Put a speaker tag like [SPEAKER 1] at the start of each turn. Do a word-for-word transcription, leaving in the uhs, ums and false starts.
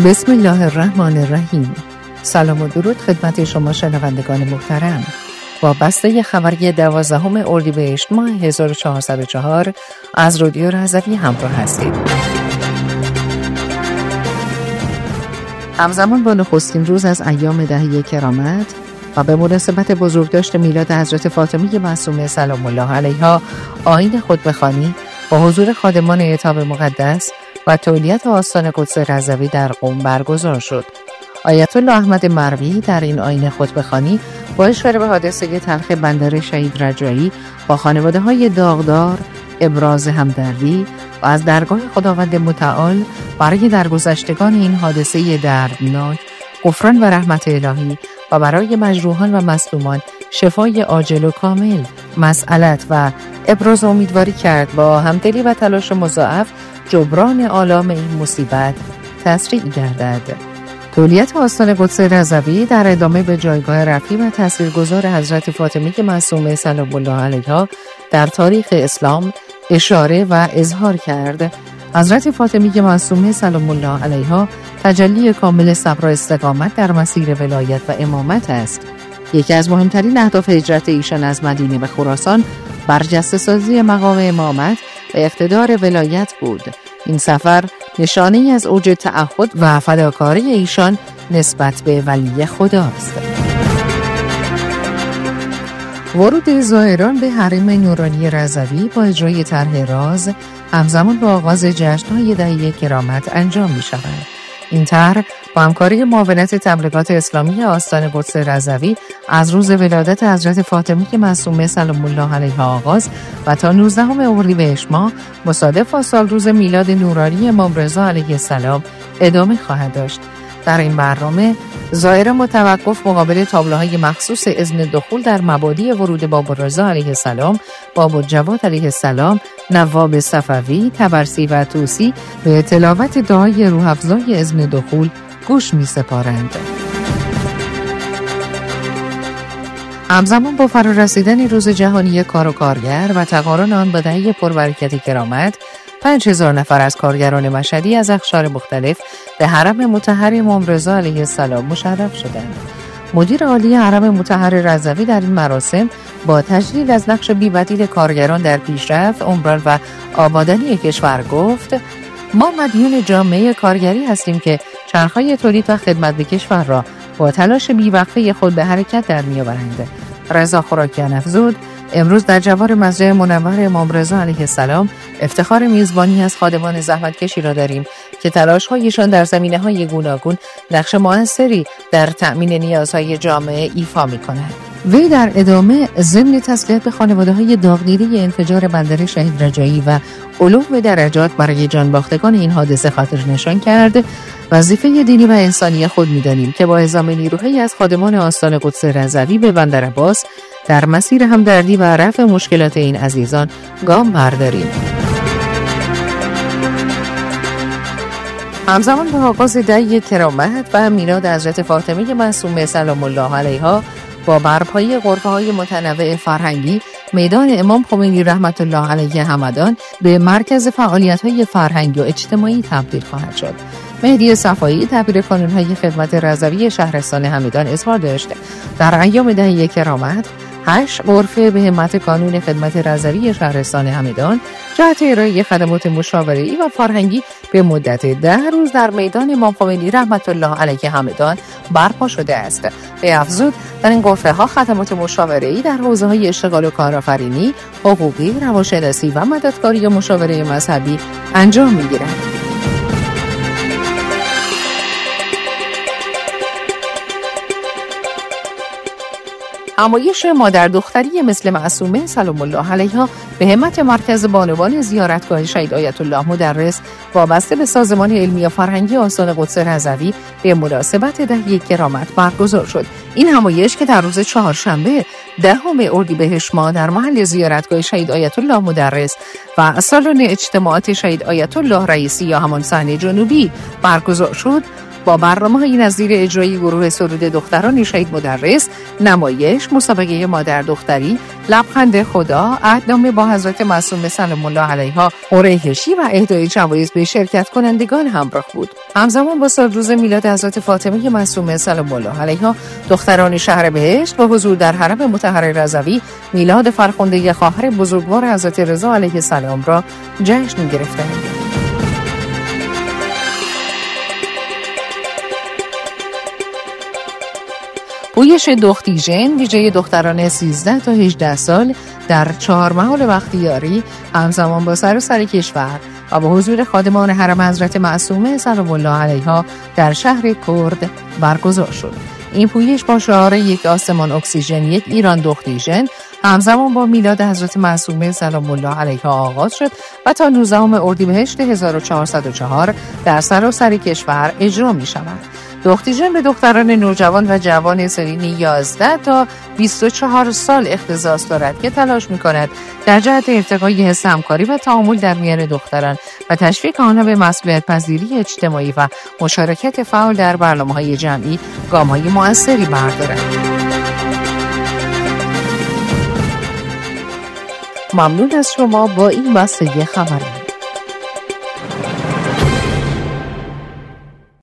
[SPEAKER 1] بسم الله الرحمن الرحیم. سلام و درود خدمت شما شنوندگان محترم. با بسته خبری دوازدهم اردیبهشت ماه هزار و چهارصد و چهار از رادیو رضوی همراه هستید. همزمان با نخستین روز از ایام دهه کرامت و به مناسبت بزرگداشت میلاد حضرت فاطمه معصومه سلام الله علیها، آیین خطبه‌خوانی با حضور خادمان عتاب مقدس و تولیت آستان قدس رضوی در قم برگزار شد. آیت الله احمد مروی در این آیین خطبه‌خوانی با اشاره به حادثه تلخ بندر شهید رجایی با خانواده‌های داغدار ابراز همدردی و از درگاه خداوند متعال برای درگذشتگان این حادثه دردناک غفران و رحمت الهی و برای مجروحان و مظلومان شفای عاجل و کامل مسئلت و ابراز امیدواری کرد با همدلی و تلاش مضاعف جبران آلام این مصیبت تسریع گردد. تولیت آستان قدس رضوی در ادامه به جایگاه رفیع و تاثیرگذار حضرت فاطمه معصومه سلام الله علیها در تاریخ اسلام اشاره و اظهار کرد. حضرت فاطمه معصومه سلام الله علیها تجلی کامل صبر و استقامت در مسیر ولایت و امامت است. یکی از مهمترین اهداف هجرت ایشان از مدینه به خراسان برجسته سازی مقام امامت و اقتدار ولایت بود. این سفر نشانه‌ای از اوج تعهد و فداکاری ایشان نسبت به ولی خداست. ورود زائران به حرم نورانی رضوی با اجرای طرح راز همزمان با آغاز جشن‌های دهه کرامت انجام می‌شود. این طرح با همکاری معاونت تبلیغات اسلامی آستان قدس رضوی از روز ولادت حضرت فاطمه معصومه سلام الله علیها آغاز و تا نوزدهم اردیبهشت ماه مصادف با سال روز میلاد نورانی امام رضا علیه السلام ادامه خواهد داشت. در این برنامه زائر متوقف مقابل تابلوهای مخصوص اذن دخول در مبادی ورود باب رضا علیه السلام، باب الجواد علیه السلام، نواب صفوی، طبرسی و طوسی به تلاوت دعای روح افزای اذن دخول گوش می سپارند. همزمان با فرارسیدن روز جهانی کار و کارگر و تقارن آن با دهه پربرکت کرامت، پنج هزار نفر از کارگران مشهدی از اقشار مختلف به حرم مطهر امام رضا علیه السلام مشرف شدند. مدیر عالی حرم مطهر رضوی در این مراسم با تجلیل از نقش بی‌بدیل کارگران در پیشرفت، عمران و آبادانی کشور گفت: ما مدیون جامعه کارگری هستیم که چرخهای تولید و خدمت به کشور را با تلاش بی‌وقفه خود به حرکت در می‌آورند. رضا خوراکیان افزود: امروز در جوار مسجد منور امام رضا علیه السلام افتخار میزبانی از خادمان زحمتکشی را داریم که تلاش‌هایشان در زمینه‌های گوناگون نقش مؤثری در تأمین نیازهای جامعه ایفا می‌کند. وی در ادامه ضمن تسلیت به خانواده‌های داغ‌دیده انفجار بندر شهید رجایی و علو درجات برای جانباختگان این حادثه خاطر نشان کرد: وظیفه دینی و انسانی خود می‌دانیم که با اعزام نیروهایی از خادمان آستان قدس رضوی به بندر عباس در مسیر همدردی و رفع مشکلات این عزیزان گام برداریم. همزمان با آغاز دهه کرامت و میلاد حضرت فاطمه معصومه سلام الله علیها با برپایی غرفه‌های متنوع فرهنگی، میدان امام خمینی رحمت الله علیه همدان به مرکز فعالیت‌های فرهنگی و اجتماعی تبدیل خواهد شد. مهدی صفایی دبیر کانون‌های خدمت رضوی شهرستان همدان اظهار داشت در ایام دهه کرامت هشت غرفه به همت کانون خدمت رضوی شهرستان همدان جهت ارائه خدمات مشاوره‌ای و فرهنگی به مدت ده روز در میدان امام خمینی رحمت الله علیه همدان برپا شده است. به افزود در این غرفه ها خدمات مشاوره‌ای در حوزه‌های اشتغال و کارآفرینی، حقوقی، روانشناسی و مددکاری و مشاوره مذهبی انجام می‌گیرد. همایش مادر دختری مثل معصومه سلام الله علیها به همت مرکز بانوان زیارتگاه شهید آیت الله مدرس وابسته به سازمان علمی و فرهنگی آستان قدس رضوی به مناسبت دهه کرامت برگزار شد. این همایش که در روز چهارشنبه دهم اردیبهشت ماه در محل زیارتگاه شهید آیت الله مدرس و سالن اجتماعات شهید آیت الله رئیسی یا همان صحن جنوبی برگزار شد، با برنامه‌های نظیر اجرایی گروه سرود دختران شهید مدرس، نمایش، مسابقه مادر دختری، لبخند خدا، عهدنامه با حضرت معصومه سلام الله علیها، قرعه کشی و اهدای جوایز به شرکت کنندگان همراه بود. همزمان با سالروز میلاد حضرت فاطمه معصومه سلام الله علیها، دختران شهر بهشت با حضور در حرم مطهر رضوی میلاد فرخنده خواهر بزرگوار حضرت رضا علیه السلام را جشن گرفتند. پویش دختیژن ویژه دختران سیزده تا هجده سال در چهار محال بختیاری همزمان با سراسر کشور و با حضور خادمان حرم حضرت معصومه سلام الله علیها در شهر کرد برگزار شد. این پویش با شعار یک آسمان اکسیژن یک ایران دختیژن همزمان با میلاد حضرت معصومه سلام الله علیها آغاز شد و تا نوزدهم اردیبهشت هزار و چهارصد و چهار در سراسر کشور اجرا می شود. دختیژن به دختران نوجوان و جوان سنین یازده تا بیست و چهار سال اختصاص دارد که تلاش می‌کند در جهت ارتقای حس همکاری و تعامل در میان دختران و تشویق آنها به مسئولیت پذیری اجتماعی و مشارکت فعال در برنامه‌های جمعی گام‌های مؤثری بردارد. ممنون از شما با این بستگی خبری.